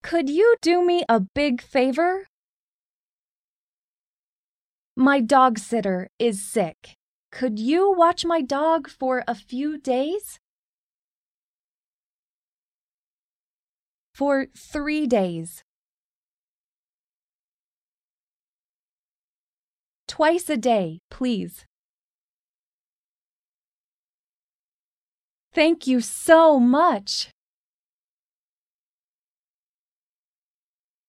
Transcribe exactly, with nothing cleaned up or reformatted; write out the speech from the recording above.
Could you do me a big favor? My dog sitter is sick. Could you watch my dog for a few days? For three days. Twice a day, please. Thank you so much.